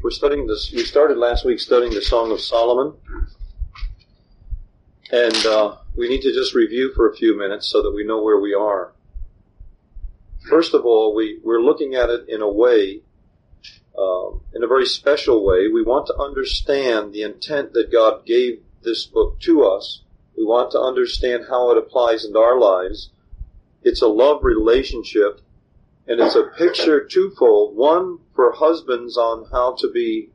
we're studying this. We started last week studying the Song of Solomon. And we need to just review for a few minutes so that we know where we are. First of all, we're looking at it in a way, in a very special way. We want to understand the intent that God gave this book to us. We want to understand how it applies into our lives. It's a love relationship, and it's a picture twofold. One, for husbands on how to be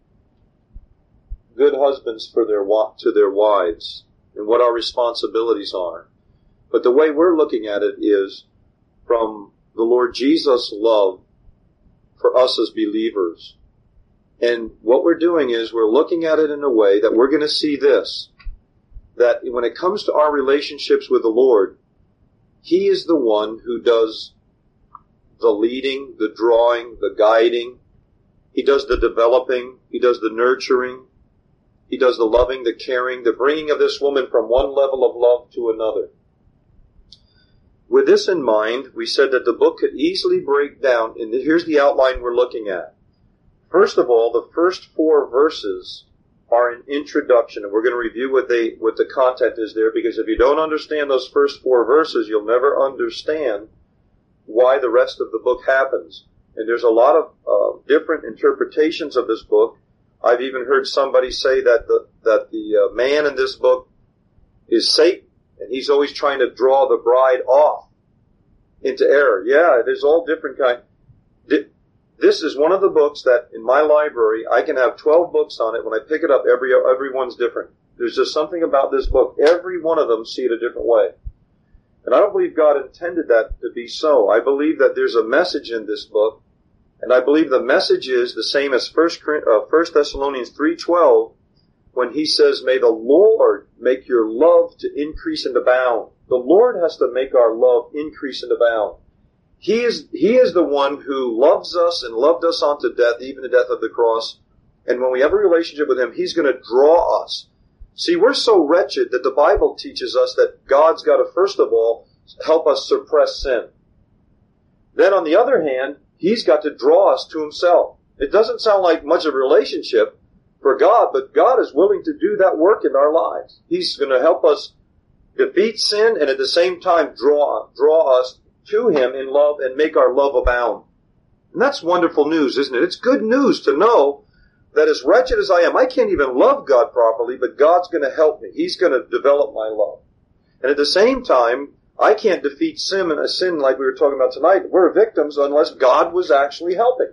good husbands for to their wives, and what our responsibilities are. But the way we're looking at it is from the Lord Jesus' love for us as believers. And what we're doing is we're looking at it in a way that we're going to see this, that when it comes to our relationships with the Lord, He is the one who does the leading, the drawing, the guiding. He does the developing. He does the nurturing. He does the loving, the caring, the bringing of this woman from one level of love to another. With this in mind, we said that the book could easily break down, and here's the outline we're looking at. First of all, the first 4 verses are an introduction, and we're going to review what the content is there, because if you don't understand those first 4 verses, you'll never understand why the rest of the book happens. And there's a lot of different interpretations of this book. I've even heard somebody say that the man in this book is Satan, and he's always trying to draw the bride off into error. Yeah, there's all different kinds. This is one of the books that in my library, I can have 12 books on it. When I pick it up, everyone's different. There's just something about this book. Every one of them see it a different way. And I don't believe God intended that to be so. I believe that there's a message in this book, and I believe the message is the same as 1 Thessalonians 3:12, when he says, may the Lord make your love to increase and abound. The Lord has to make our love increase and abound. He is the one who loves us and loved us unto death, even the death of the cross. And when we have a relationship with Him, He's going to draw us. See, we're so wretched that the Bible teaches us that God's got to, first of all, help us suppress sin. Then on the other hand, He's got to draw us to Himself. It doesn't sound like much of a relationship for God, but God is willing to do that work in our lives. He's going to help us defeat sin and at the same time draw us to Him in love and make our love abound. And that's wonderful news, isn't it? It's good news to know that as wretched as I am, I can't even love God properly, but God's going to help me. He's going to develop my love. And at the same time, I can't defeat sin like we were talking about tonight. We're victims unless God was actually helping.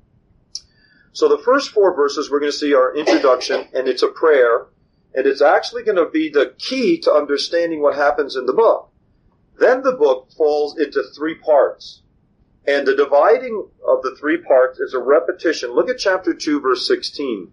So the first 4 verses we're going to see are introduction, and it's a prayer, and it's actually going to be the key to understanding what happens in the book. Then the book falls into 3 parts. And the dividing of the 3 parts is a repetition. Look at chapter 2, verse 16.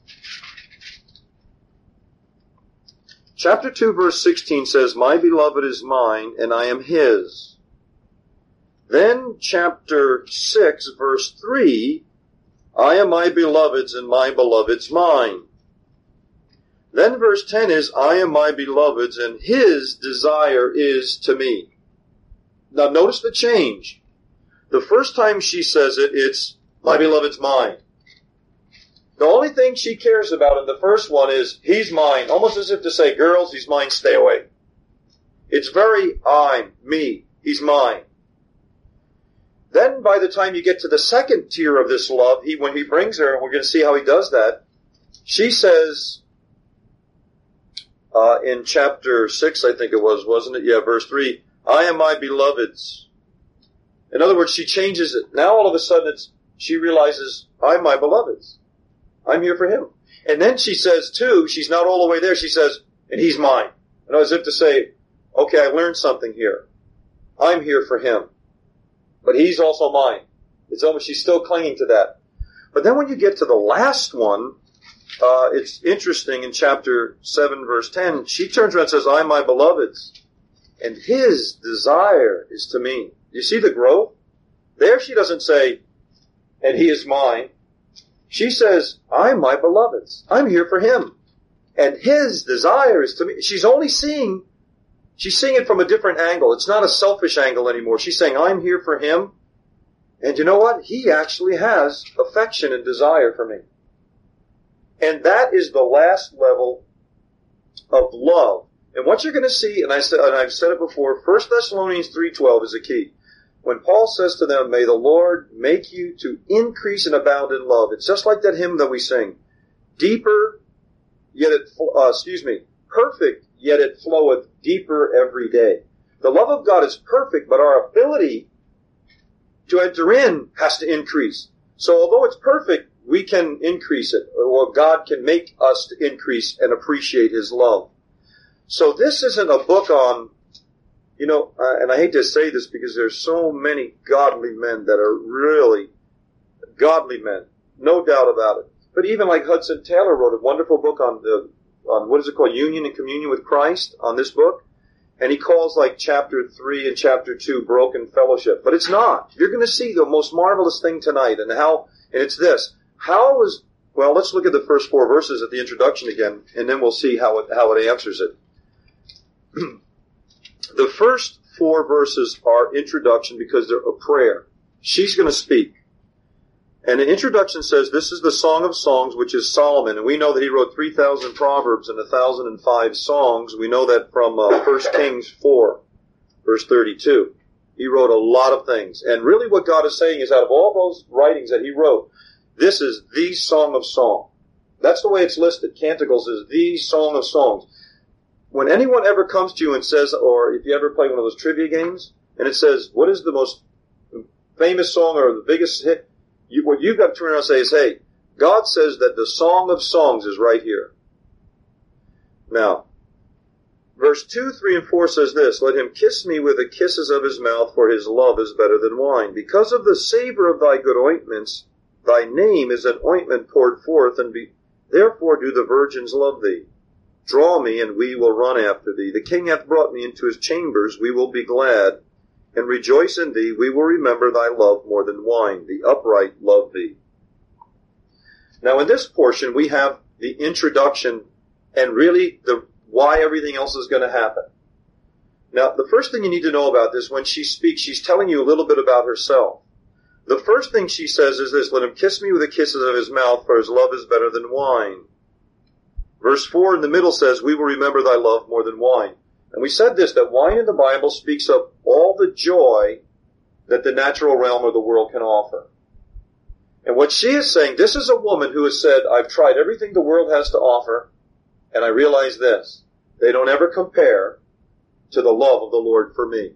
Chapter 2, verse 16 says, my beloved is mine, and I am his. Then chapter 6, verse 3, I am my beloved's, and my beloved's mine. Then verse 10 is, I am my beloved's, and his desire is to me. Now notice the change. The first time she says it, it's, my beloved's mine. The only thing she cares about in the first one is, he's mine. Almost as if to say, girls, he's mine, stay away. It's very, I'm, me, he's mine. Then by the time you get to the second tier of this love, when he brings her, and we're going to see how he does that, she says, in chapter 6, I think it was, wasn't it? Yeah, verse 3, I am my beloved's. In other words, she changes it. Now all of a sudden she realizes, I'm my beloved's. I'm here for him. And then she says too, she's not all the way there, she says, and he's mine. And as if to say, okay, I learned something here. I'm here for him. But he's also mine. It's almost, she's still clinging to that. But then when you get to the last one, it's interesting in chapter 7, verse 10, she turns around and says, I'm my beloved's, and his desire is to me. You see the growth? There she doesn't say, and he is mine. She says, I'm my beloved's. I'm here for him. And his desire is to me. She's seeing it from a different angle. It's not a selfish angle anymore. She's saying, I'm here for him. And you know what? He actually has affection and desire for me. And that is the last level of love. And what you're going to see, and I've said it before, 1 Thessalonians 3:12 is a key. When Paul says to them, may the Lord make you to increase and abound in love. It's just like that hymn that we sing. Deeper, yet perfect, yet it floweth deeper every day. The love of God is perfect, but our ability to enter in has to increase. So although it's perfect, we can increase it, or God can make us to increase and appreciate His love. So this isn't a book on, and I hate to say this because there's so many godly men that are really godly men, no doubt about it. But even like Hudson Taylor wrote a wonderful book on what is it called, Union and Communion with Christ, on this book. And he calls like chapter 3 and chapter 2 broken fellowship. But it's not. You're going to see the most marvelous thing tonight. And it's this. Well, let's look at the first 4 verses at the introduction again, and then we'll see how it answers it. The first 4 verses are introduction because they're a prayer. She's going to speak. And the introduction says, this is the Song of Songs, which is Solomon. And we know that he wrote 3,000 Proverbs and 1,005 songs. We know that from 1 Kings 4, verse 32. He wrote a lot of things. And really what God is saying is out of all those writings that he wrote, this is the Song of Songs. That's the way it's listed. Canticles is the Song of Songs. When anyone ever comes to you and says, or if you ever play one of those trivia games, and it says, what is the most famous song or the biggest hit? What you've got to turn around and say is, hey, God says that the Song of Songs is right here. Now, verse 2, 3, and 4 says this, let him kiss me with the kisses of his mouth, for his love is better than wine. Because of the savor of thy good ointments, thy name is an ointment poured forth, and therefore do the virgins love thee. Draw me, and we will run after thee. The king hath brought me into his chambers, we will be glad, and rejoice in thee. We will remember thy love more than wine. The upright love thee. Now in this portion we have the introduction and really why everything else is going to happen. Now the first thing you need to know about this, when she speaks, she's telling you a little bit about herself. The first thing she says is this, let him kiss me with the kisses of his mouth, for his love is better than wine. Verse 4 in the middle says, we will remember thy love more than wine. And we said this, that wine in the Bible speaks of all the joy that the natural realm or the world can offer. And what she is saying, this is a woman who has said, I've tried everything the world has to offer, and I realize this, they don't ever compare to the love of the Lord for me.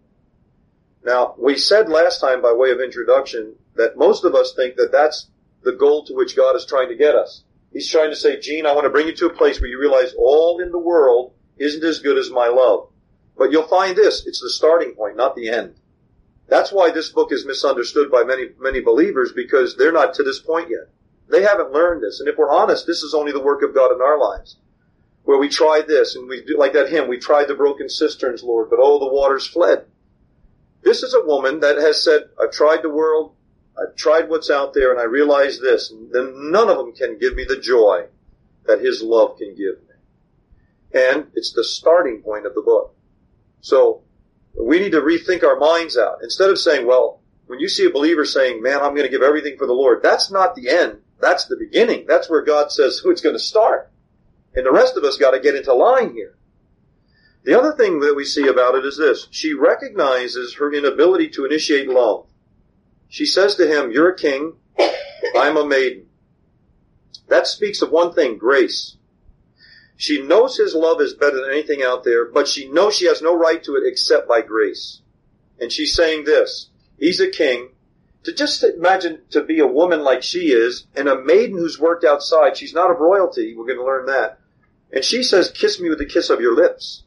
Now, we said last time by way of introduction that most of us think that that's the goal to which God is trying to get us. He's trying to say, Gene, I want to bring you to a place where you realize all in the world isn't as good as my love. But you'll find this, it's the starting point, not the end. That's why this book is misunderstood by many believers, because they're not to this point yet. They haven't learned this. And if we're honest, this is only the work of God in our lives. Where we tried this, and we do like that hymn, we tried the broken cisterns, Lord, but oh, the waters fled. This is a woman that has said, I've tried the world, I've tried what's out there, and I realize this, and then none of them can give me the joy that His love can give me. And it's the starting point of the book. So we need to rethink our minds out. Instead of saying, well, when you see a believer saying, man, I'm going to give everything for the Lord, that's not the end. That's the beginning. That's where God says who it's going to start. And the rest of us got to get into line here. The other thing that we see about it is this. She recognizes her inability to initiate love. She says to him, you're a king, I'm a maiden. That speaks of one thing, grace. She knows his love is better than anything out there, but she knows she has no right to it except by grace. And she's saying this, he's a king. To just imagine to be a woman like she is, and a maiden who's worked outside, she's not of royalty, we're going to learn that. And she says, kiss me with the kiss of your lips.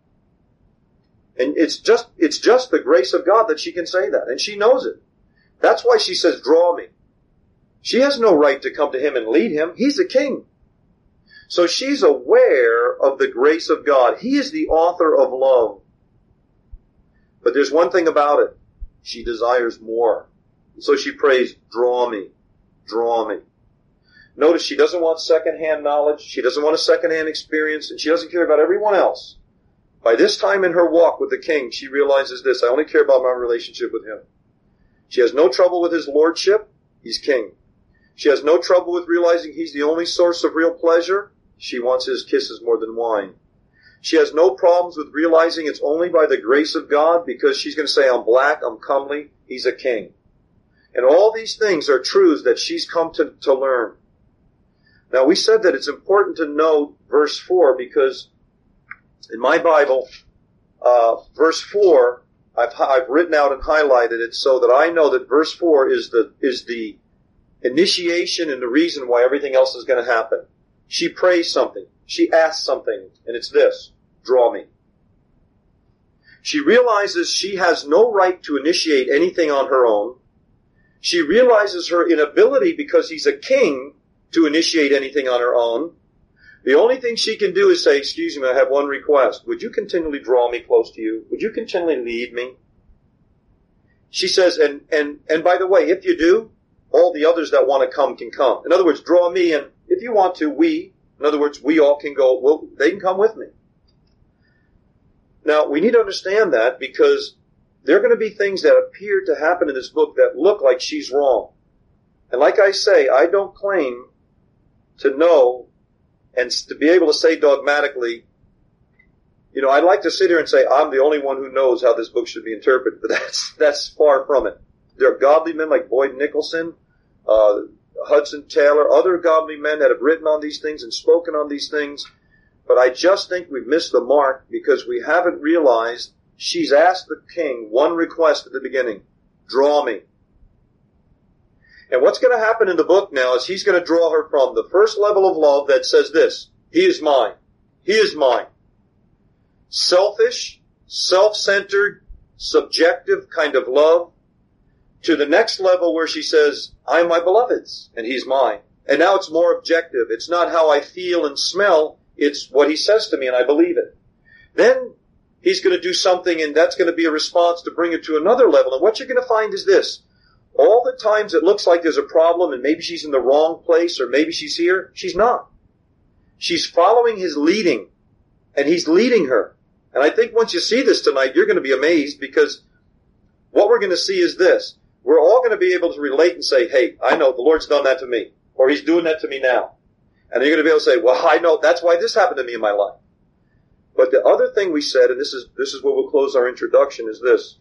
And it's just the grace of God that she can say that, and she knows it. That's why she says, draw me. She has no right to come to him and lead him. He's a king. So she's aware of the grace of God. He is the author of love. But there's one thing about it. She desires more. So she prays, draw me, draw me. Notice she doesn't want secondhand knowledge. She doesn't want a secondhand experience. And she doesn't care about everyone else. By this time in her walk with the king, she realizes this. I only care about my relationship with him. She has no trouble with his lordship. He's king. She has no trouble with realizing he's the only source of real pleasure. She wants his kisses more than wine. She has no problems with realizing it's only by the grace of God, because she's going to say, I'm black, I'm comely, he's a king. And all these things are truths that she's come to learn. Now, we said that it's important to note verse 4, because in my Bible, verse 4, I've written out and highlighted it so that I know that verse 4 is the initiation and the reason why everything else is going to happen. She prays something. She asks something, and it's this: draw me. She realizes she has no right to initiate anything on her own. She realizes her inability, because he's a king, to initiate anything on her own. The only thing she can do is say, excuse me, I have one request. Would you continually draw me close to you? Would you continually lead me? She says, and by the way, if you do, all the others that want to come can come. In other words, draw me, and if you want to, in other words, we all can go, well, they can come with me. Now, we need to understand that, because there are going to be things that appear to happen in this book that look like she's wrong. And like I say, I don't claim to know and to be able to say dogmatically, I'd like to sit here and say, I'm the only one who knows how this book should be interpreted, but that's far from it. There are godly men like Boyd Nicholson, Hudson Taylor, other godly men that have written on these things and spoken on these things. But I just think we've missed the mark, because we haven't realized she's asked the king one request at the beginning: draw me. And what's going to happen in the book now is he's going to draw her from the first level of love that says this: he is mine. He is mine. Selfish, self-centered, subjective kind of love, to the next level where she says, I'm my beloved's, and he's mine. And now it's more objective. It's not how I feel and smell, it's what he says to me, and I believe it. Then he's going to do something, and that's going to be a response to bring it to another level. And what you're going to find is this: all the times it looks like there's a problem, and maybe she's in the wrong place, or maybe she's here, she's not. She's following his leading, and he's leading her. And I think once you see this tonight, you're going to be amazed, because what we're going to see is this: we're all going to be able to relate and say, hey, I know the Lord's done that to me, or he's doing that to me now. And you're going to be able to say, well, I know that's why this happened to me in my life. But the other thing we said, and this is where we'll close our introduction, is this: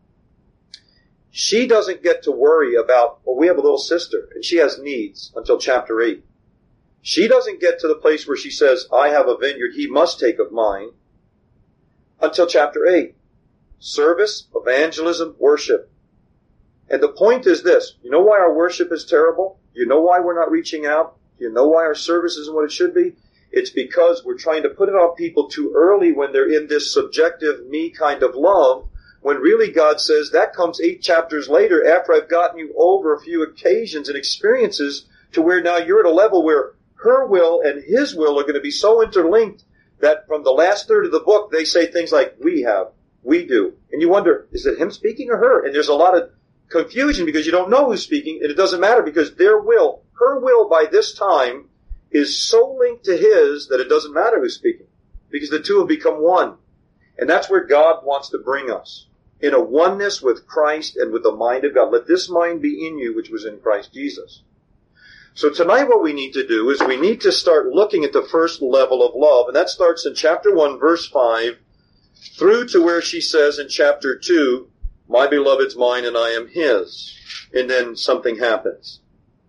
she doesn't get to worry about, well, we have a little sister, and she has needs, until chapter 8. She doesn't get to the place where she says, I have a vineyard, he must take of mine, until chapter 8. Service, evangelism, worship. And the point is this: you know why our worship is terrible? You know why we're not reaching out? You know why our service isn't what it should be? It's because we're trying to put it on people too early when they're in this subjective me kind of love, when really God says that comes 8 chapters later, after I've gotten you over a few occasions and experiences to where now you're at a level where her will and his will are going to be so interlinked that from the last third of the book, they say things like, we have, we do. And you wonder, is it him speaking or her? And there's a lot of confusion because you don't know who's speaking, and it doesn't matter because their will, her will by this time, is so linked to his that it doesn't matter who's speaking, because the two have become one. And that's where God wants to bring us, in a oneness with Christ and with the mind of God. Let this mind be in you, which was in Christ Jesus. So tonight what we need to do is we need to start looking at the first level of love, and that starts in chapter 1, verse 5, through to where she says in chapter 2, my beloved's mine and I am his. And then something happens.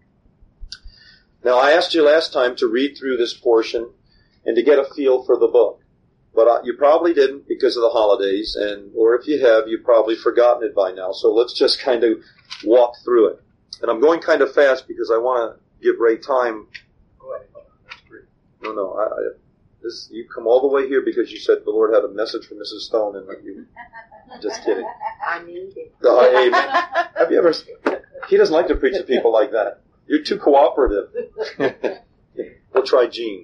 Now, I asked you last time to read through this portion and to get a feel for the book. But you probably didn't because of the holidays, or if you have, you've probably forgotten it by now. So let's just kind of walk through it. And I'm going kind of fast because I want to give Ray time. Go ahead. That's great. No, you come all the way here because you said the Lord had a message from Mrs. Stone, and you. Just kidding. I need it. Amen. Have you ever? He doesn't like to preach to people like that. You're too cooperative. We'll try Gene.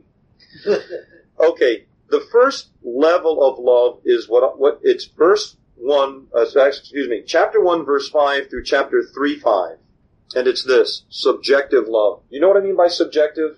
Okay, the first level of love is what it's verse 1. Chapter 1, verse 5 through chapter 3:5, and it's this: subjective love. You know what I mean by subjective?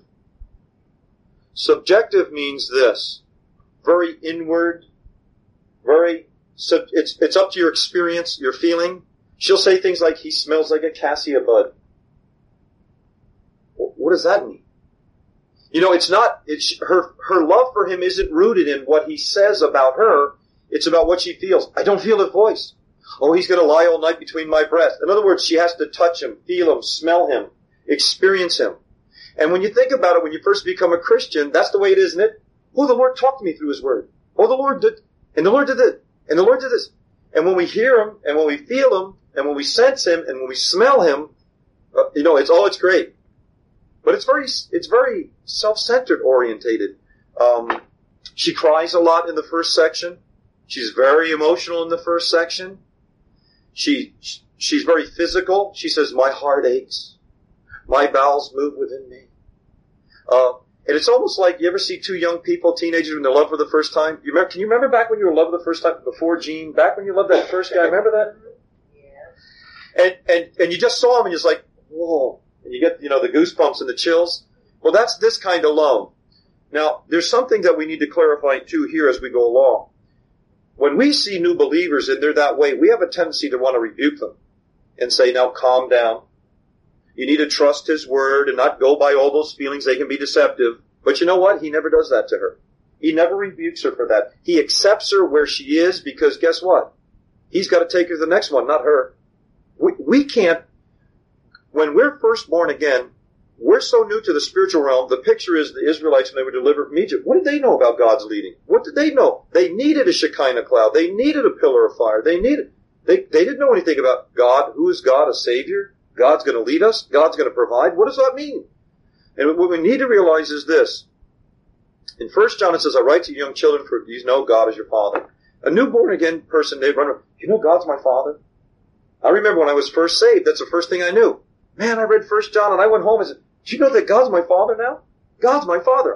Subjective means this: very inward, very. So it's up to your experience, your feeling. She'll say things like, he smells like a cassia bud. What does that mean? You know, her love for him isn't rooted in what he says about her. It's about what she feels. I don't feel his voice. Oh, he's going to lie all night between my breasts. In other words, she has to touch him, feel him, smell him, experience him. And when you think about it, when you first become a Christian, that's the way it is, isn't it? Oh, the Lord talked to me through his word. Oh, the Lord did, and the Lord did this, and the Lord did this. And when we hear him, and when we feel him, and when we sense him, and when we smell him, it's great. But it's very self-centered orientated. She cries a lot in the first section. She's very emotional in the first section. She's very physical. She says, my heart aches. My bowels move within me. And it's almost like, you ever see two young people, teenagers, when they're in love for the first time? Can you remember back when you were in love for the first time, before Gene? Back when you loved that first guy, remember that? Yeah. And you just saw him and you're just like, whoa. And you get, the goosebumps and the chills. Well, that's this kind of love. Now, there's something that we need to clarify too here as we go along. When we see new believers and they're that way, we have a tendency to want to rebuke them and say, now calm down. You need to trust his word and not go by all those feelings. They can be deceptive. But you know what? He never does that to her. He never rebukes her for that. He accepts her where she is because guess what? He's got to take her to the next one, not her. We can't. When we're first born again, we're so new to the spiritual realm. The picture is the Israelites when they were delivered from Egypt. What did they know about God's leading? What did they know? They needed a Shekinah cloud. They needed a pillar of fire. They didn't know anything about God. Who is God? A Savior? God's going to lead us. God's going to provide. What does that mean? And what we need to realize is this. In 1 John it says, I write to you young children, for you know God is your Father. A new born again person, they run around, you know God's my Father? I remember when I was first saved, that's the first thing I knew. Man, I read 1 John and I went home and said, do you know that God's my Father now? God's my Father.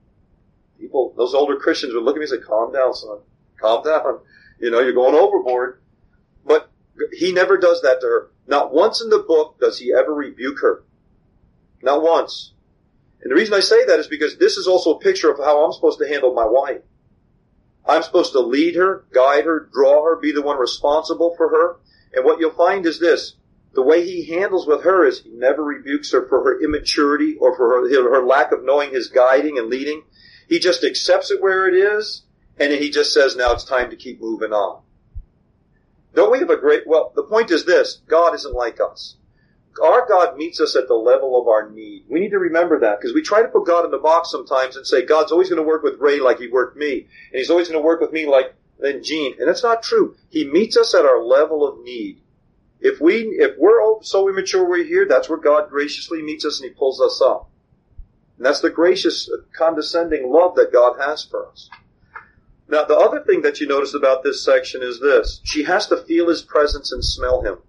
Those older Christians would look at me and say, calm down, son. Calm down. You're going overboard. But he never does that to her. Not once in the book does he ever rebuke her. Not once. And the reason I say that is because this is also a picture of how I'm supposed to handle my wife. I'm supposed to lead her, guide her, draw her, be the one responsible for her. And what you'll find is this. The way he handles with her is he never rebukes her for her immaturity or for her lack of knowing his guiding and leading. He just accepts it where it is, and then he just says, now it's time to keep moving on. Don't we have the point is this, God isn't like us. Our God meets us at the level of our need. We need to remember that, because we try to put God in the box sometimes and say, God's always going to work with Ray like he worked me, and he's always going to work with me like then Gene. And that's not true. He meets us at our level of need. If we're so immature we're here, that's where God graciously meets us and he pulls us up. And that's the gracious, condescending love that God has for us. Now, the other thing that you notice about this section is this. She has to feel his presence and smell him.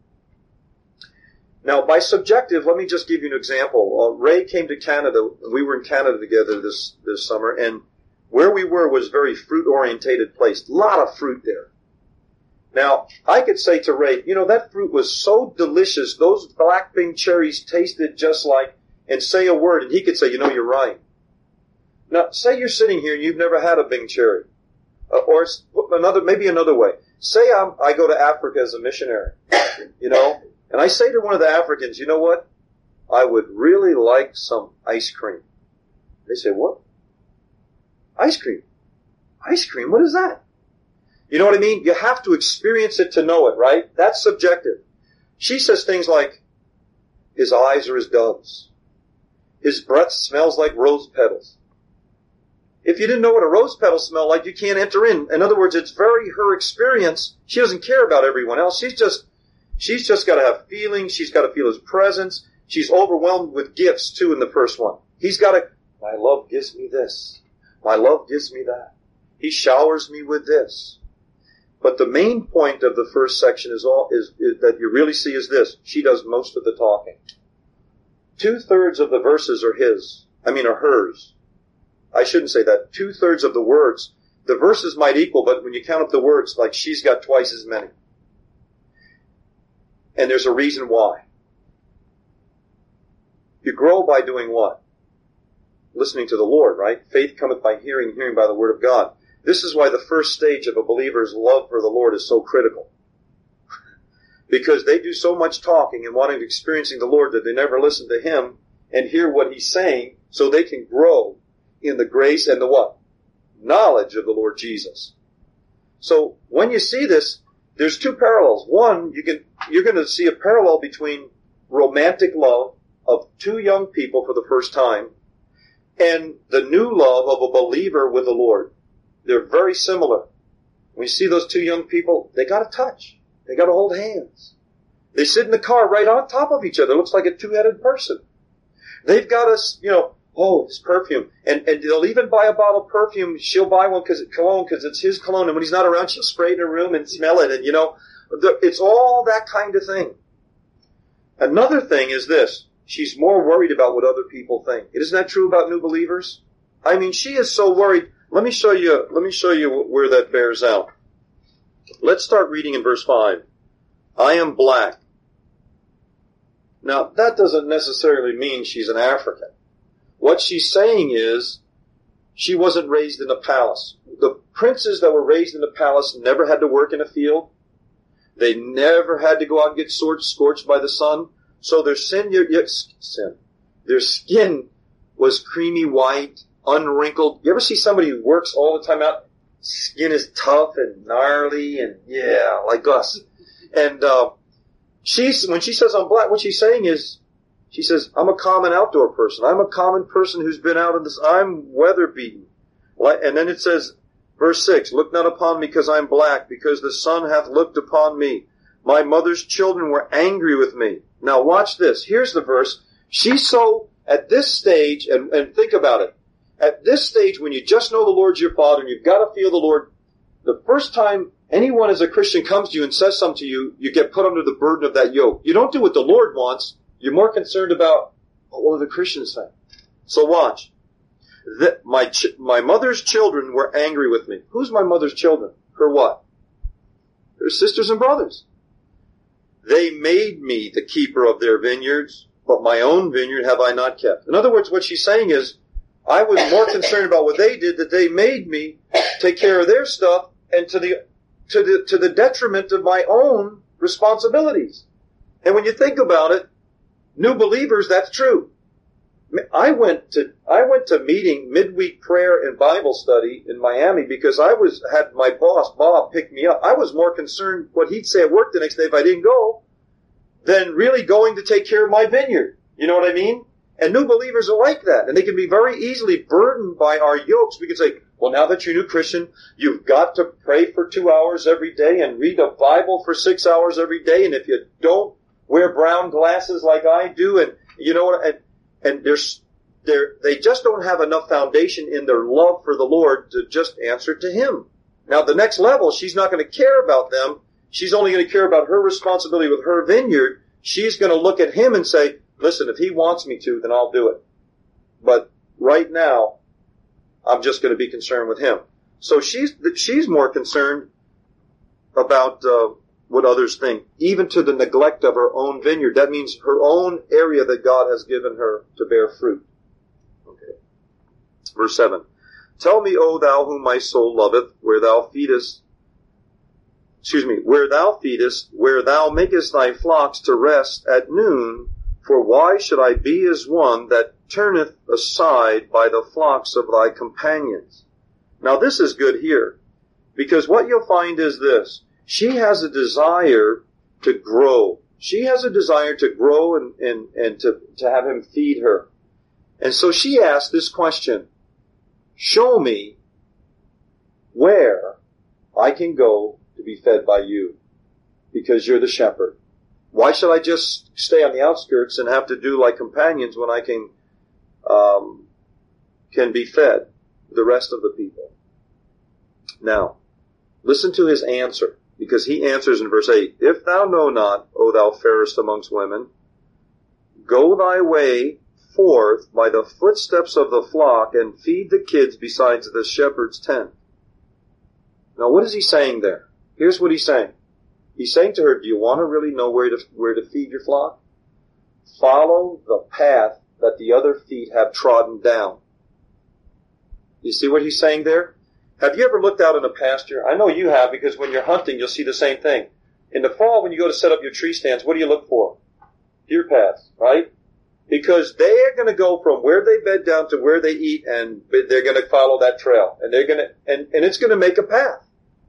Now, by subjective, let me just give you an example. Ray came to Canada, and we were in Canada together this summer, and where we were was a very fruit-orientated place. A lot of fruit there. Now, I could say to Ray, that fruit was so delicious, those black Bing cherries tasted just like, and say a word, and he could say, you're right. Now, say you're sitting here and you've never had a Bing cherry. Or maybe another way. Say I go to Africa as a missionary, and I say to one of the Africans, you know what? I would really like some ice cream. They say, what? Ice cream? Ice cream? What is that? You know what I mean? You have to experience it to know it, right? That's subjective. She says things like, his eyes are as doves. His breath smells like rose petals. If you didn't know what a rose petal smelled like, you can't enter in. In other words, it's very her experience. She doesn't care about everyone else. She's just got to have feelings. She's got to feel his presence. She's overwhelmed with gifts, too, in the first one. My love gives me this. My love gives me that. He showers me with this. But the main point of the first section is that you really see is this. She does most of the talking. 2/3 of the verses are hers. I shouldn't say that. 2/3 of the words. The verses might equal, but when you count up the words, like she's got twice as many. And there's a reason why. You grow by doing what? Listening to the Lord, right? Faith cometh by hearing, hearing by the word of God. This is why the first stage of a believer's love for the Lord is so critical. Because they do so much talking and experiencing the Lord that they never listen to him, and hear what he's saying so they can grow in the grace and the what? Knowledge of the Lord Jesus. So when you see this, there's two parallels. One, you're going to see a parallel between romantic love of two young people for the first time and the new love of a believer with the Lord. They're very similar. When you see those two young people, they got to touch. They got to hold hands. They sit in the car right on top of each other. It looks like a two-headed person. They've got us, oh, his perfume. And they'll even buy a bottle of perfume. She'll buy one because it's his cologne. And when he's not around, she'll spray it in her room and smell it. And, it's all that kind of thing. Another thing is this. She's more worried about what other people think. Isn't that true about new believers? I mean, she is so worried. Let me show you where that bears out. Let's start reading in verse 5. I am black. Now, that doesn't necessarily mean she's an African. What she's saying is, she wasn't raised in a palace. The princes that were raised in a palace never had to work in a field. They never had to go out and get scorched by the sun. So their skin was creamy white, unwrinkled. You ever see somebody who works all the time out? Skin is tough and gnarly and like us. And when she says I'm black, what she's saying is, she says, I'm a common outdoor person. I'm a common person who's been out in this. I'm weather beaten. And then it says, verse 6, look not upon me because I'm black, because the sun hath looked upon me. My mother's children were angry with me. Now watch this. Here's the verse. She's so, at this stage, and think about it. At this stage, when you just know the Lord's your Father and you've got to feel the Lord, the first time anyone as a Christian comes to you and says something to you, you get put under the burden of that yoke. You don't do what the Lord wants. You're more concerned about what will the Christians say. So watch. My mother's children were angry with me. Who's my mother's children? Her what? Her sisters and brothers. They made me the keeper of their vineyards, but my own vineyard have I not kept. In other words, what she's saying is, I was more concerned about what they did, that they made me take care of their stuff, and to the detriment of my own responsibilities. And when you think about it, new believers, that's true. I went to meeting midweek prayer and Bible study in Miami because I had my boss, Bob, pick me up. I was more concerned what he'd say at work the next day if I didn't go than really going to take care of my vineyard. You know what I mean? And new believers are like that. And they can be very easily burdened by our yokes. We can say, well, now that you're a new Christian, you've got to pray for 2 hours every day and read a Bible for 6 hours every day. And if you don't wear brown glasses like I do, and you know what, and they just don't have enough foundation in their love for the Lord to just answer to Him. Now, the next level, she's not going to care about them. She's only going to care about her responsibility with her vineyard. She's going to look at Him and say, listen, if He wants me to, then I'll do it. But right now, I'm just going to be concerned with Him. So she's more concerned about what others think, even to the neglect of her own vineyard. That means her own area that God has given her to bear fruit. Okay. Verse 7. Tell me, O thou whom my soul loveth, where thou feedest, where thou makest thy flocks to rest at noon, for why should I be as one that turneth aside by the flocks of thy companions? Now this is good here, because what you'll find is this. She has a desire to grow. She has a desire to grow and to have him feed her. And so she asked this question, show me where I can go to be fed by you, because you're the shepherd. Why should I just stay on the outskirts and have to do like companions when I can be fed the rest of the people? Now, listen to his answer. Because he answers in verse 8, if thou know not, O thou fairest amongst women, go thy way forth by the footsteps of the flock and feed the kids besides the shepherd's tent. Now what is he saying there? Here's what he's saying. He's saying to her, do you want to really know where to feed your flock? Follow the path that the other feet have trodden down. You see what he's saying there? Have you ever looked out in a pasture? I know you have, because when you're hunting, you'll see the same thing. In the fall, when you go to set up your tree stands, what do you look for? Deer paths, right? Because they are going to go from where they bed down to where they eat, and they're going to follow that trail. And they're going to, and it's going to make a path.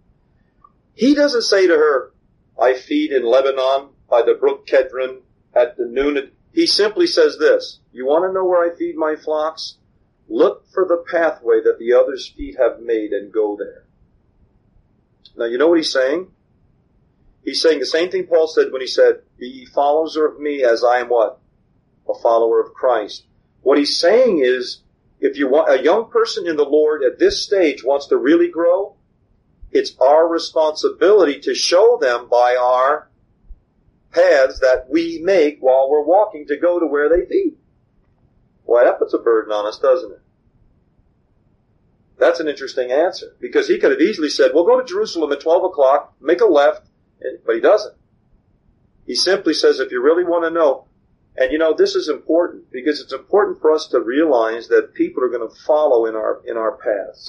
He doesn't say to her, I feed in Lebanon by the brook Kedron at the noon. He simply says this, you want to know where I feed my flocks? Look for the pathway that the others' feet have made and go there. Now, you know what he's saying? He's saying the same thing Paul said when he said, be ye followers of me as I am what? A follower of Christ. What he's saying is, if you want a young person in the Lord at this stage wants to really grow, it's our responsibility to show them by our paths that we make while we're walking to go to where they feed. Why, that puts a burden on us, doesn't it? That's an interesting answer, because he could have easily said, well, go to Jerusalem at 12 o'clock, make a left, but he doesn't. He simply says, if you really want to know, and you know, this is important, because it's important for us to realize that people are going to follow in our paths.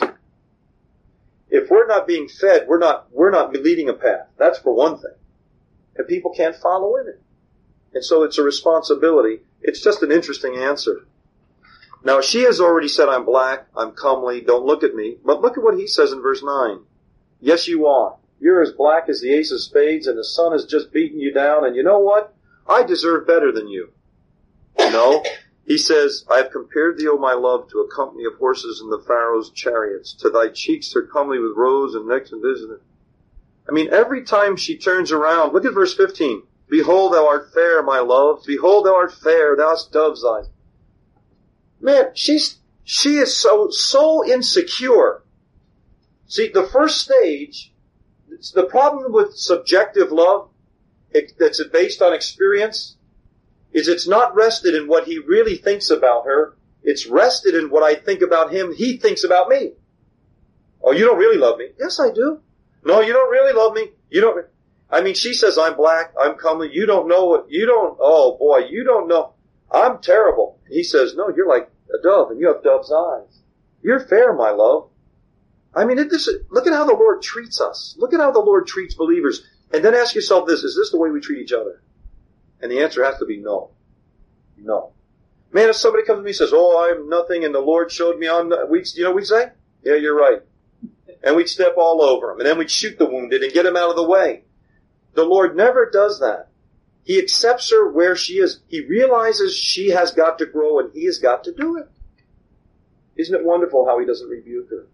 If we're not being fed, we're not leading a path. That's for one thing. And people can't follow in it. And so it's a responsibility. It's just an interesting answer. Now, she has already said, I'm black, I'm comely, don't look at me. But look at what he says in verse 9. Yes, you are. You're as black as the ace of spades, and the sun has just beaten you down, and you know what? I deserve better than you. No. He says, I have compared thee, O my love, to a company of horses in the Pharaoh's chariots. To thy cheeks are comely with rose and necks and vision. I mean, every time she turns around, look at verse 15. Behold, thou art fair, my love. Behold, thou art fair. Thou hast dove's eyes. Man, she is so insecure. See, the first stage, the problem with subjective love that's based on experience is it's not rested in what he really thinks about her. It's rested in what I think about him, he thinks about me. Oh, you don't really love me. Yes, I do. No, you don't really love me. You don't. I mean, she says, I'm black, I'm comely. You don't know what, oh boy, you don't know. I'm terrible. He says, no, you're like a dove and you have dove's eyes. You're fair, my love. I mean, look at how the Lord treats us. Look at how the Lord treats believers. And then ask yourself this, is this the way we treat each other? And the answer has to be no. No. Man, if somebody comes to me and says, oh, I'm nothing and the Lord showed me you know what we'd say? Yeah, you're right. And we'd step all over him. And then we'd shoot the wounded and get him out of the way. The Lord never does that. He accepts her where she is. He realizes she has got to grow and he has got to do it. Isn't it wonderful how he doesn't rebuke her?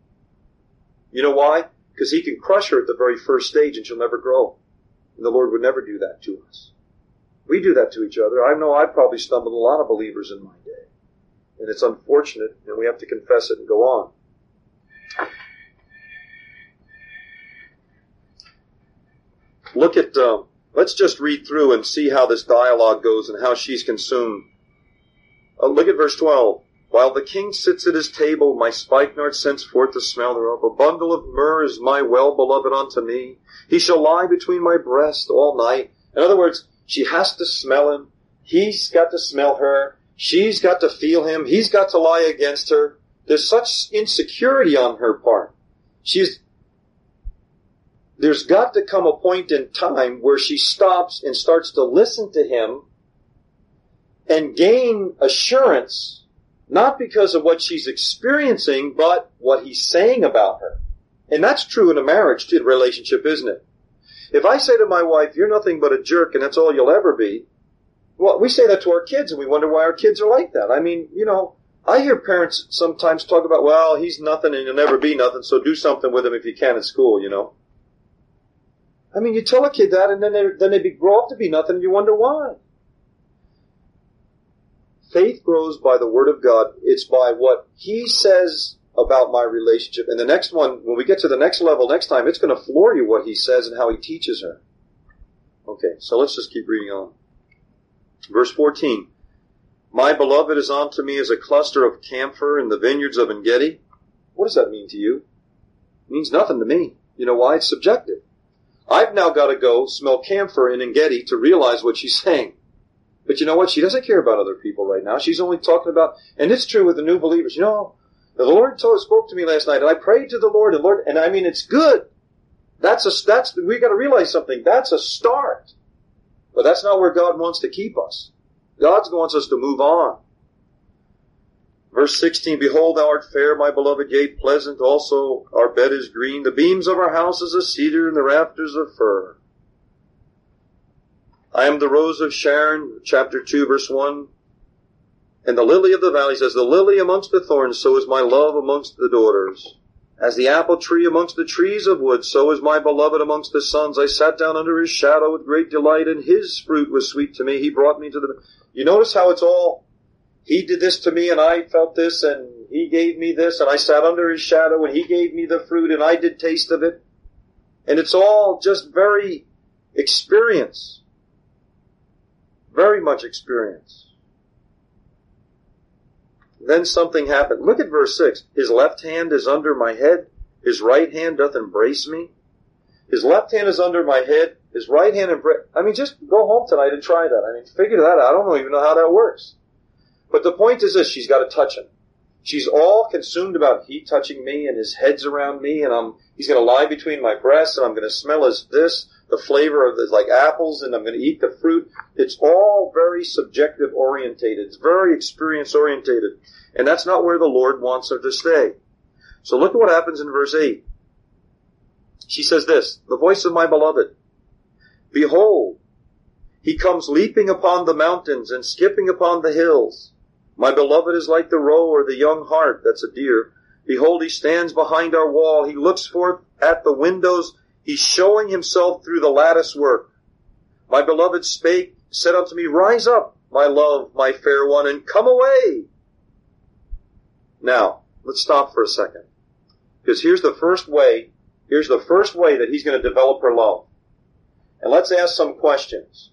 You know why? Because he can crush her at the very first stage and she'll never grow. And the Lord would never do that to us. We do that to each other. I know I've probably stumbled a lot of believers in my day. And it's unfortunate, and we have to confess it and go on. Look at, let's just read through and see how this dialogue goes and how she's consumed. Look at verse 12. While the king sits at his table, my spikenard sends forth the smell thereof. A bundle of myrrh is my well-beloved unto me. He shall lie between my breast all night. In other words, she has to smell him. He's got to smell her. She's got to feel him. He's got to lie against her. There's such insecurity on her part. There's got to come a point in time where she stops and starts to listen to him and gain assurance, not because of what she's experiencing, but what he's saying about her. And that's true in a marriage relationship, isn't it? If I say to my wife, you're nothing but a jerk and that's all you'll ever be, well, we say that to our kids and we wonder why our kids are like that. I mean, you know, I hear parents sometimes talk about, well, he's nothing and he'll never be nothing, so do something with him if you can at school, you know. I mean, you tell a kid that and then they grow up to be nothing and you wonder why. Faith grows by the Word of God. It's by what He says about my relationship. And the next one, when we get to the next level next time, it's going to floor you what He says and how He teaches her. Okay, so let's just keep reading on. Verse 14. My beloved is unto me as a cluster of camphor in the vineyards of En-gedi. What does that mean to you? It means nothing to me. You know why? It's subjective. I've now got to go smell camphor in En-gedi to realize what she's saying. But you know what? She doesn't care about other people right now. She's only talking about, and it's true with the new believers. You know, the Lord spoke to me last night, and I prayed to the Lord, and I mean, it's good. We got to realize something. That's a start. But that's not where God wants to keep us. God wants us to move on. Verse 16, behold, thou art fair, my beloved, yea, pleasant. Also our bed is green. The beams of our house is a cedar, and the rafters of fir. I am the rose of Sharon, chapter 2, verse 1. And the lily of the valley says, the lily amongst the thorns, so is my love amongst the daughters. As the apple tree amongst the trees of wood, so is my beloved amongst the sons. I sat down under his shadow with great delight, and his fruit was sweet to me. He brought me to the... You notice how it's all, he did this to me, and I felt this, and he gave me this, and I sat under his shadow, and he gave me the fruit, and I did taste of it. And it's all just very experience. Very much experience. Then something happened. Look at verse 6. His left hand is under my head. His right hand doth embrace me. His left hand is under my head. His right hand embrace... I mean, just go home tonight and try that. I mean, figure that out. I don't even know how that works. But the point is this. She's got to touch him. She's all consumed about he touching me, and his head's around me, and he's going to lie between my breasts, and I'm going to smell the flavor of this, like apples, and I'm going to eat the fruit. It's all very subjective orientated. It's very experience orientated. And that's not where the Lord wants her to stay. So look at what happens in verse 8. She says this, the voice of my beloved. Behold, he comes leaping upon the mountains and skipping upon the hills. My beloved is like the roe or the young hart, that's a deer. Behold, he stands behind our wall. He looks forth at the windows. He's showing himself through the lattice work. My beloved spake, said unto me, rise up, my love, my fair one, and come away. Now, let's stop for a second. Because here's the first way that he's going to develop her love. And let's ask some questions.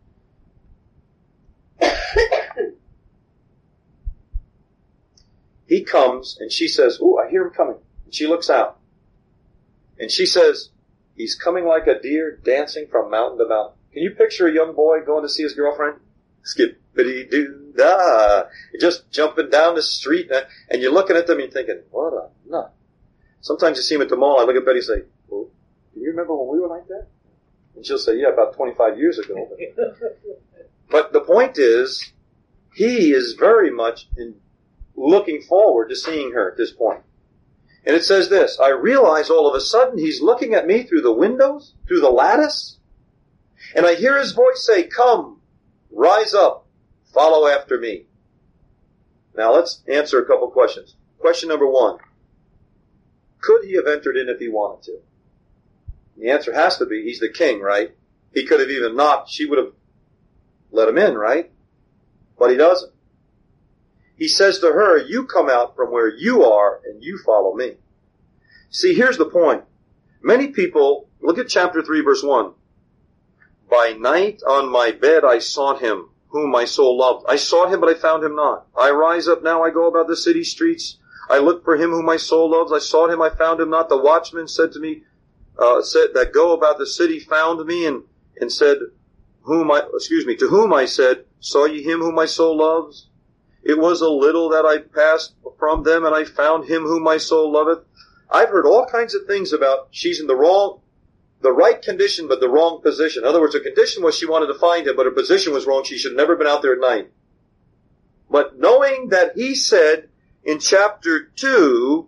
He comes, and she says, ooh, I hear him coming. And she looks out. And she says, he's coming like a deer dancing from mountain to mountain. Can you picture a young boy going to see his girlfriend? Skippity-doo-dah. Just jumping down the street, and you're looking at them and you're thinking, what a nut. Sometimes you see him at the mall, I look at Betty and say, well, do you remember when we were like that? And she'll say, yeah, about 25 years ago. But the point is, he is very much looking forward to seeing her at this point. And it says this, I realize all of a sudden he's looking at me through the windows, through the lattice, and I hear his voice say, come, rise up, follow after me. Now let's answer a couple questions. Question number 1. Could he have entered in if he wanted to? The answer has to be, he's the king, right? He could have even not, she would have let him in, right? But he doesn't. He says to her, you come out from where you are and you follow me. See, here's the point. Many people, look at chapter 3, verse 1. By night on my bed I sought him, whom my soul loved. I sought him, but I found him not. I rise up now, I go about the city streets. I look for him whom my soul loves. I sought him, I found him not. The watchman said to me, that go about the city found me and said, to whom I said, saw ye him whom my soul loves? It was a little that I passed from them, and I found him whom my soul loveth. I've heard all kinds of things about she's in the right condition, but the wrong position. In other words, her condition was she wanted to find him, but her position was wrong. She should have never been out there at night. But knowing that he said in chapter 2,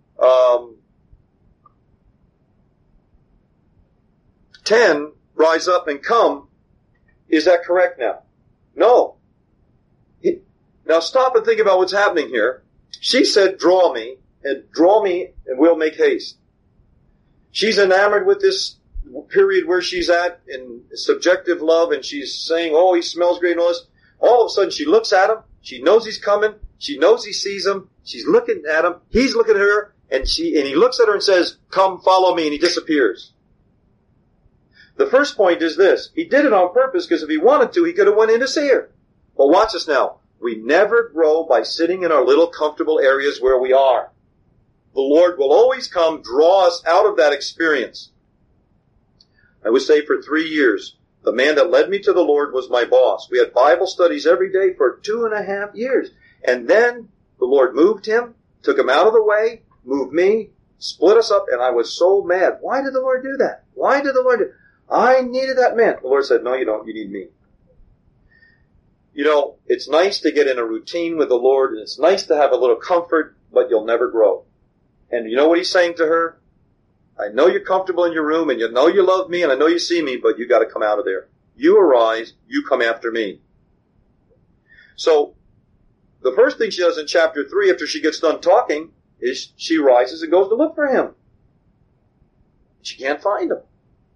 10, rise up and come, is that correct now? No. Now stop and think about what's happening here. She said, draw me, and we'll make haste. She's enamored with this period where she's at in subjective love, and she's saying, oh, he smells great and all this. All of a sudden she looks at him, she knows he's coming, she knows he sees him, she's looking at him, he's looking at her, and he looks at her and says, come follow me, and he disappears. The first point is this, he did it on purpose because if he wanted to, he could have went in to see her. But watch this now. We never grow by sitting in our little comfortable areas where we are. The Lord will always come, draw us out of that experience. I would say for 3 years, the man that led me to the Lord was my boss. We had Bible studies every day for 2.5 years. And then the Lord moved him, took him out of the way, moved me, split us up, and I was so mad. Why did the Lord do that? Why did the Lord do that? I needed that man. The Lord said, no, you don't. You need me. it's nice to get in a routine with the Lord, and it's nice to have a little comfort, but you'll never grow. And you know what he's saying to her? I know you're comfortable in your room, and you know you love me, and I know you see me, but you got to come out of there. You arise, you come after me. So, the first thing she does in chapter 3, after she gets done talking, is she rises and goes to look for him. She can't find him.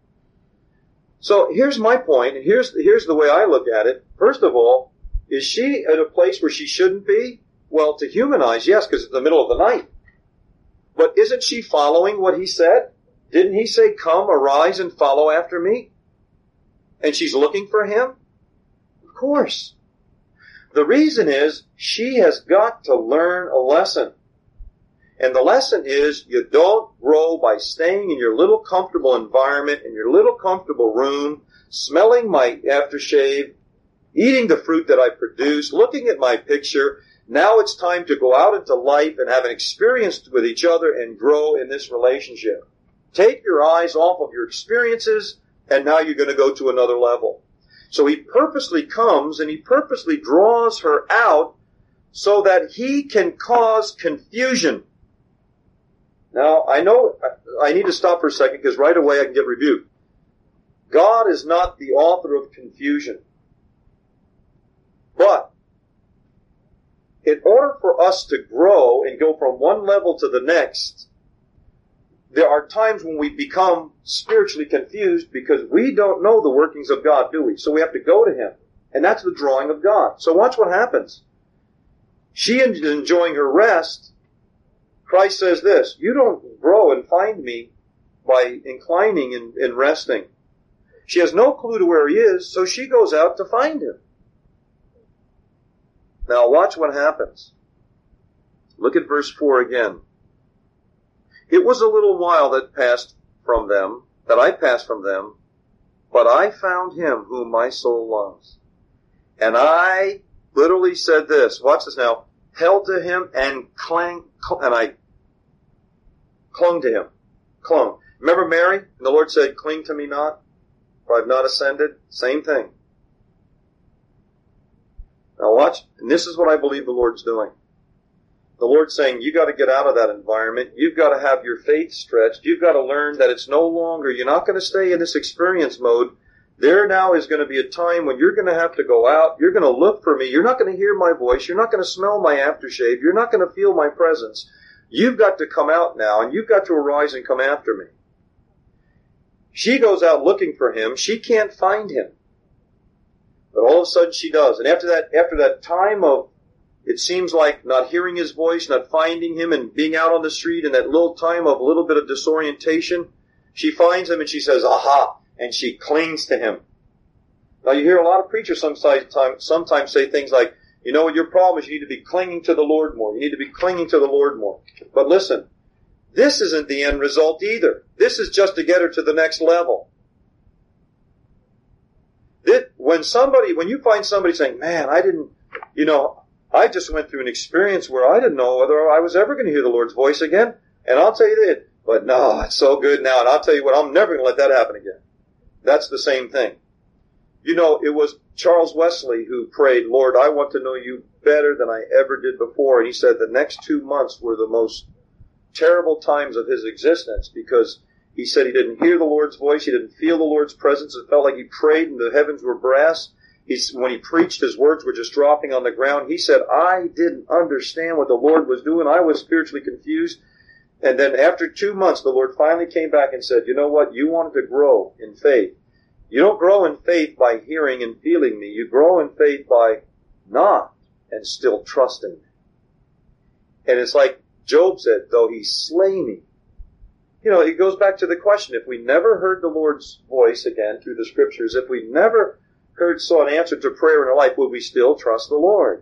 So here's my point, and here's the way I look at it. First of all, is she at a place where she shouldn't be? Well, to human eyes, yes, because it's the middle of the night. But isn't she following what he said? Didn't he say, come, arise, and follow after me? And she's looking for him? Of course. The reason is, she has got to learn a lesson. And the lesson is, you don't grow by staying in your little comfortable environment, in your little comfortable room, smelling my aftershave, eating the fruit that I produce, looking at my picture. Now it's time to go out into life and have an experience with each other and grow in this relationship. Take your eyes off of your experiences, and now you're going to go to another level. So he purposely comes and he purposely draws her out so that he can cause confusion. Now, I know I need to stop for a second because right away I can get rebuked. God is not the author of confusion. But in order for us to grow and go from one level to the next, there are times when we become spiritually confused because we don't know the workings of God, do we? So we have to go to him. And that's the drawing of God. So watch what happens. She is enjoying her rest. Christ says this, you don't grow and find me by inclining and resting. She has no clue to where he is, so she goes out to find him. Now watch what happens. Look at verse 4 again. It was a little while that I passed from them, but I found him whom my soul loves. And I literally said this, watch this now, held to him and I clung to him. Clung. Remember Mary? And the Lord said, cling to me not, for I have not ascended. Same thing. Now watch, and this is what I believe the Lord's doing. The Lord's saying, you got to get out of that environment. You've got to have your faith stretched. You've got to learn that it's no longer, you're not going to stay in this experience mode. There now is going to be a time when you're going to have to go out. You're going to look for me. You're not going to hear my voice. You're not going to smell my aftershave. You're not going to feel my presence. You've got to come out now, and you've got to arise and come after me. She goes out looking for him. She can't find him. But all of a sudden she does. And after that time of, it seems like not hearing his voice, not finding him, and being out on the street, and that little time of a little bit of disorientation, she finds him and she says, aha, and she clings to him. Now you hear a lot of preachers sometimes say things like, you know what your problem is, you need to be clinging to the Lord more. You need to be clinging to the Lord more. But listen, this isn't the end result either. This is just to get her to the next level. When you find somebody saying, man, I just went through an experience where I didn't know whether I was ever going to hear the Lord's voice again. And I'll tell you that, but no, it's so good now. And I'll tell you what, I'm never going to let that happen again. That's the same thing. You know, it was Charles Wesley who prayed, Lord, I want to know you better than I ever did before. And he said the next 2 months were the most terrible times of his existence because he said he didn't hear the Lord's voice. He didn't feel the Lord's presence. It felt like he prayed and the heavens were brass. When he preached, his words were just dropping on the ground. He said, I didn't understand what the Lord was doing. I was spiritually confused. And then after 2 months, the Lord finally came back and said, you know what? You wanted to grow in faith. You don't grow in faith by hearing and feeling me. You grow in faith by not and still trusting me. And it's like Job said, though he slay me. You know, it goes back to the question, if we never heard the Lord's voice again through the scriptures, if we never saw an answer to prayer in our life, would we still trust the Lord?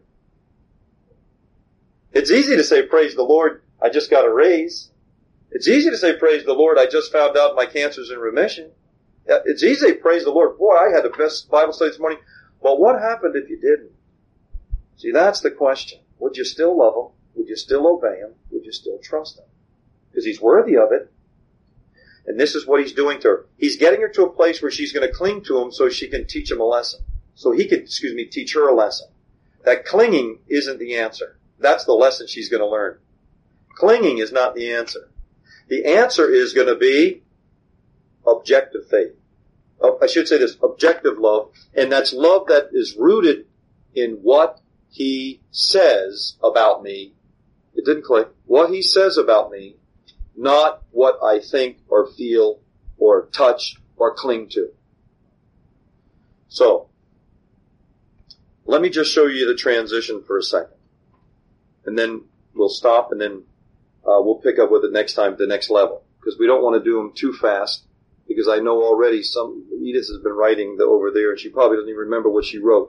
It's easy to say, praise the Lord, I just got a raise. It's easy to say, praise the Lord, I just found out my cancer's in remission. It's easy to praise the Lord. Boy, I had the best Bible study this morning. But what happened if you didn't? See, that's the question. Would you still love him? Would you still obey him? Would you still trust him? Because he's worthy of it. And this is what he's doing to her. He's getting her to a place where she's going to cling to him so she can teach him a lesson. so he could, teach her a lesson. That clinging isn't the answer. That's the lesson she's going to learn. Clinging is not the answer. The answer is going to be objective faith. I should say this, objective love, and that's love that is rooted in what he says about me. It didn't click. What he says about me, not what I think or feel or touch or cling to. So, let me just show you the transition for a second. And then we'll stop and then we'll pick up with it next time at the next level. Because we don't want to do them too fast. Because I know already Edith has been writing over there and she probably doesn't even remember what she wrote.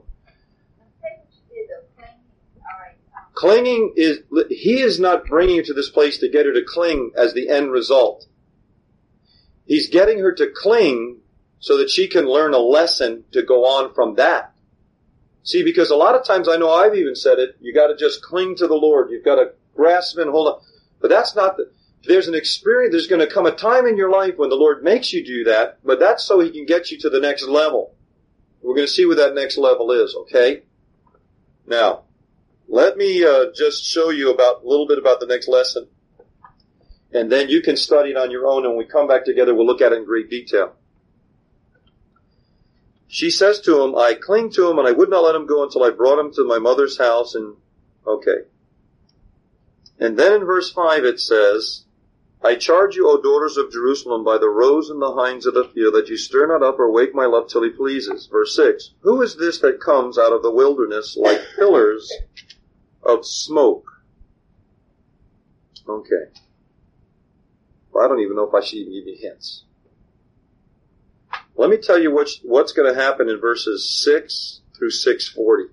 Clinging is, he is not bringing her to this place to get her to cling as the end result. He's getting her to cling so that she can learn a lesson to go on from that. See, because a lot of times, I know I've even said it, you got to just cling to the Lord. You've got to grasp and hold on. But that's not there's an experience, there's going to come a time in your life when the Lord makes you do that, but that's so he can get you to the next level. We're going to see what that next level is, okay? Now, let me just show you a little bit about the next lesson. And then you can study it on your own, and when we come back together, we'll look at it in great detail. She says to him, I cling to him, and I would not let him go until I brought him to my mother's house. Okay. And then in verse 5 it says, I charge you, O daughters of Jerusalem, by the roes and the hinds of the field, that you stir not up or wake my love till he pleases. Verse 6, who is this that comes out of the wilderness like pillars of smoke? Okay. Well, I don't even know if I should even give you hints. Let me tell you what's going to happen in verses 6 through 6:40.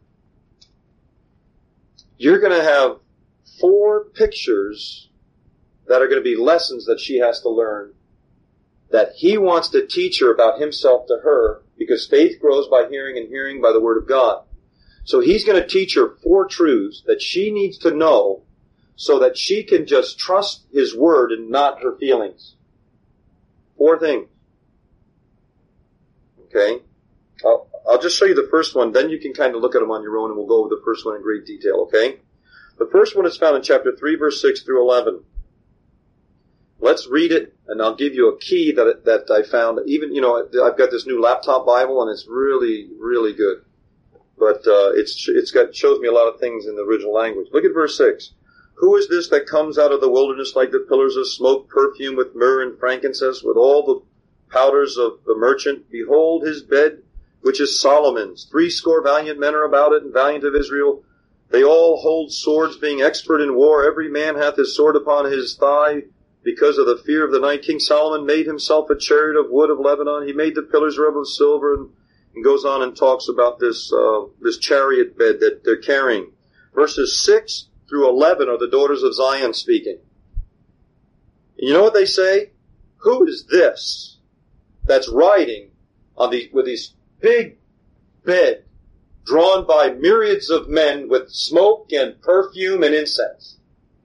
You're going to have 4 pictures that are going to be lessons that she has to learn, that he wants to teach her about himself to her, because faith grows by hearing and hearing by the word of God. So he's going to teach her 4 truths that she needs to know so that she can just trust his word and not her feelings. 4 things. Okay? I'll just show you the first one, then you can kind of look at them on your own, and we'll go over the first one in great detail, okay? The first one is found in chapter 3, verse 6 through 11. Let's read it, and I'll give you a key that I found. Even, I've got this new laptop Bible, and it's really, really good. But shows me a lot of things in the original language. Look at verse 6. Who is this that comes out of the wilderness like the pillars of smoke, perfume with myrrh and frankincense, with all the powders of the merchant? Behold his bed, which is Solomon's. 80 valiant men are about it, and valiant of Israel. They all hold swords, being expert in war. Every man hath his sword upon his thigh, because of the fear of the night. King Solomon made himself a chariot of wood of Lebanon. He made the pillars of silver, and goes on and talks about this chariot bed that they're carrying. Verses 6 through 11 are the daughters of Zion speaking. And you know what they say? Who is this that's riding with these big bed drawn by myriads of men with smoke and perfume and incense?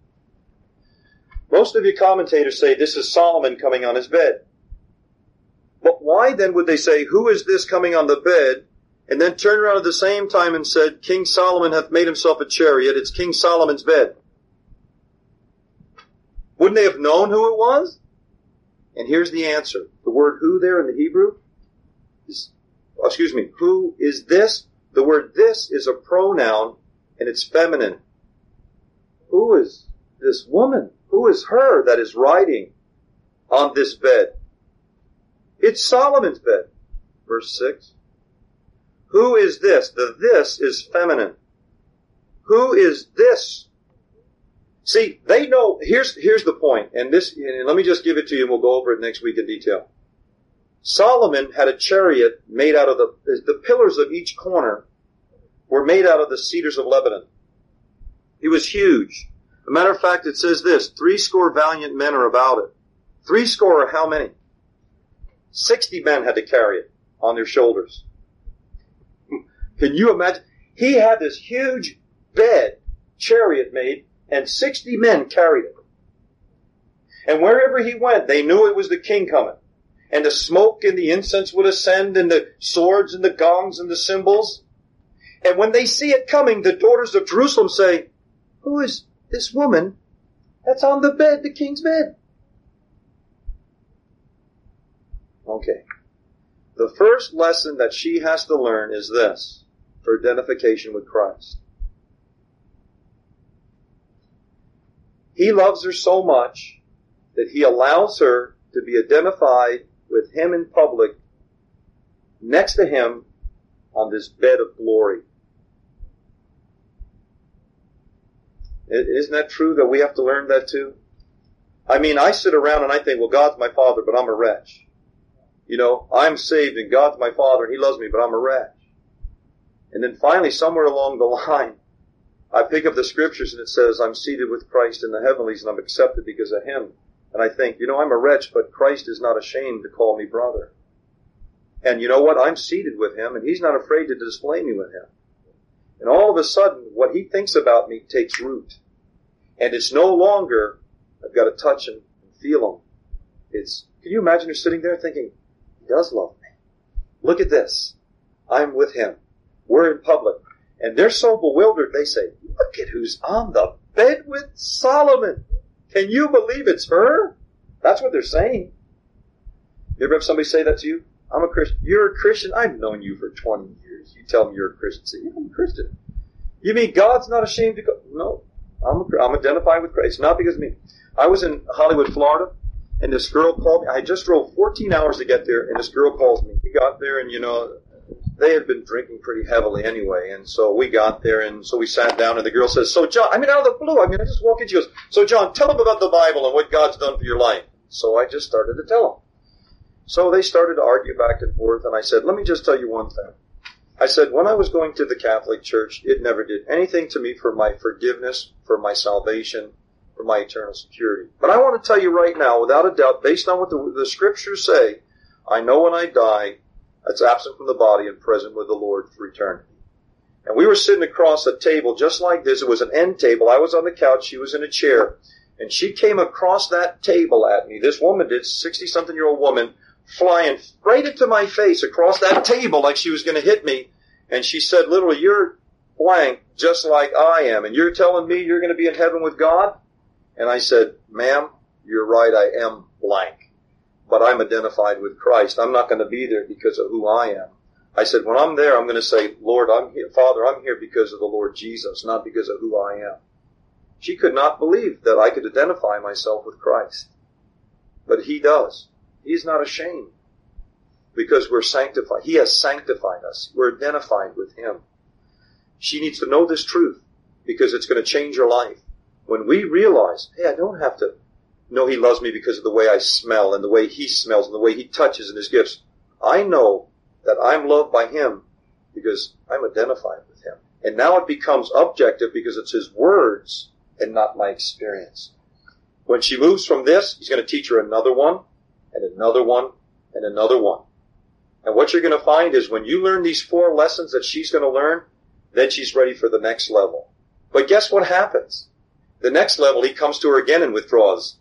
Most of your commentators say this is Solomon coming on his bed. But why then would they say, who is this coming on the bed, and then turn around at the same time and said, King Solomon hath made himself a chariot? It's King Solomon's bed. Wouldn't they have known who it was? And here's the answer. The word who there in the Hebrew is, who is this? The word this is a pronoun, and it's feminine. Who is this woman? Who is her that is riding on this bed? It's Solomon's bed. Verse 6. Who is this? The this is feminine. Who is this? See, they know, here's the point, and let me just give it to you and we'll go over it next week in detail. Solomon had a chariot made out of the pillars of each corner were made out of the cedars of Lebanon. It was huge. As a matter of fact, it says this, 80 valiant men are about it. 80 are how many? 60 men had to carry it on their shoulders. Can you imagine? He had this huge chariot made, and 60 men carried it. And wherever he went, they knew it was the king coming. and the smoke and the incense would ascend, and the swords and the gongs and the cymbals. And when they see it coming, the daughters of Jerusalem say, who is this woman that's on the bed, the king's bed? Okay. The first lesson that she has to learn is this, for identification with Christ. He loves her so much that he allows her to be identified with him in public, next to him on this bed of glory. Isn't that true that we have to learn that too? I mean, I sit around and I think, well, God's my Father, but I'm a wretch. You know, I'm saved and God's my Father and He loves me, but I'm a wretch. And then finally, somewhere along the line, I pick up the scriptures and it says, I'm seated with Christ in the heavenlies and I'm accepted because of Him. And I think, you know, I'm a wretch, but Christ is not ashamed to call me brother. And you know what? I'm seated with Him and He's not afraid to display me with Him. And all of a sudden, what He thinks about me takes root. And it's no longer, I've got to touch Him and feel Him. It's, can you imagine her sitting there thinking, He does love me. Look at this. I'm with Him. We're in public. And they're so bewildered, they say, look at who's on the bed with Solomon. Can you believe it's her? That's what they're saying. You ever have somebody say that to you? I'm a Christian. You're a Christian? I've known you for 20 years. You tell me you're a Christian. Say, yeah, I'm a Christian. You mean God's not ashamed to go? No. I'm identified with Christ. Not because of me. I was in Hollywood, Florida, and this girl called me. I just drove 14 hours to get there, and this girl calls me. We got there, and you know, they had been drinking pretty heavily anyway, and so we got there, and so we sat down, and the girl says, so John, out of the blue, I just walk in, she goes, so John, tell them about the Bible and what God's done for your life. So I just started to tell them. So they started to argue back and forth, and I said, let me just tell you one thing. I said, when I was going to the Catholic Church, it never did anything to me for my forgiveness, for my salvation, for my eternal security. But I want to tell you right now, without a doubt, based on what the scriptures say, I know when I die, that's absent from the body and present with the Lord for eternity. And we were sitting across a table just like this. It was an end table. I was on the couch. She was in a chair. And she came across that table at me. This woman did, 60-something-year-old woman, flying right into my face across that table like she was going to hit me. And she said, literally, you're blank just like I am. And you're telling me you're going to be in heaven with God? And I said, ma'am, you're right, I am blank. But I'm identified with Christ. I'm not going to be there because of who I am. I said, when I'm there, I'm going to say, Lord, I'm here. Father, I'm here because of the Lord Jesus, not because of who I am. She could not believe that I could identify myself with Christ. But He does. He's not ashamed because we're sanctified. He has sanctified us. We're identified with Him. She needs to know this truth because it's going to change her life. When we realize, hey, I don't have to know He loves me because of the way I smell and the way He smells and the way He touches and His gifts. I know that I'm loved by Him because I'm identified with Him. And now it becomes objective because it's His words and not my experience. When she moves from this, He's going to teach her another one and another one and another one. And what you're going to find is when you learn these 4 lessons that she's going to learn, then she's ready for the next level. But guess what happens? The next level, He comes to her again and withdraws.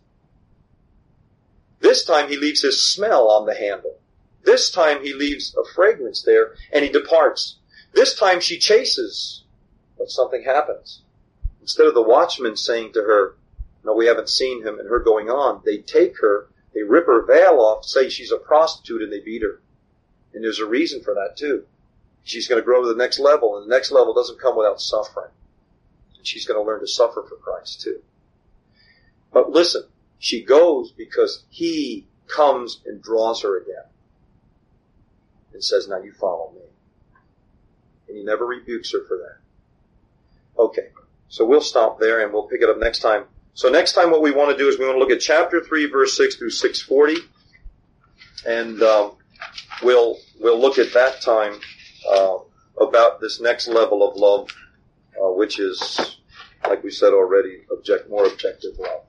This time He leaves His smell on the handle. This time He leaves a fragrance there and He departs. This time she chases, but something happens. Instead of the watchman saying to her, no, we haven't seen him, and her going on, they take her, they rip her veil off, say she's a prostitute, and they beat her. And there's a reason for that too. She's going to grow to the next level, and the next level doesn't come without suffering. And she's going to learn to suffer for Christ too. But listen, she goes because He comes and draws her again and says, now you follow me. And He never rebukes her for that. Okay, so we'll stop there and we'll pick it up next time. So next time what we want to do is we want to look at chapter 3, verse 6 through 640. And we'll look at that time about this next level of love, which is, like we said already, more objective love.